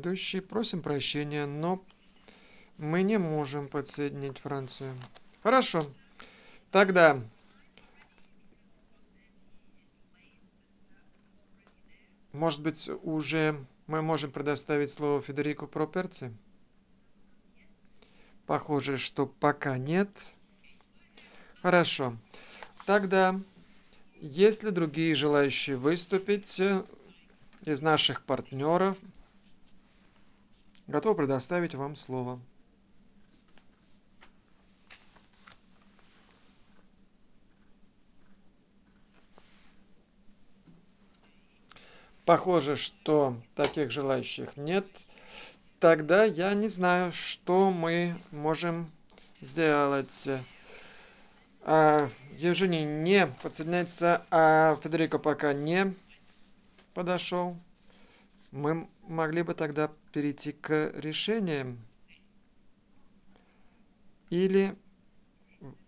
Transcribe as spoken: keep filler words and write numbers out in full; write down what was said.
ведущий. Просим прощения, но мы не можем подсоединить Францию. Хорошо. Тогда, может быть, уже мы можем предоставить слово Федерико Проперци? Похоже, что пока нет. Хорошо. Тогда, есть ли другие желающие выступить э, из наших партнеров? Готов предоставить вам слово. Похоже, что таких желающих нет. Тогда я не знаю, что мы можем сделать. А, Евгений не подсоединяется, а Федерико пока не подошел. Мы могли бы тогда перейти к решениям. Или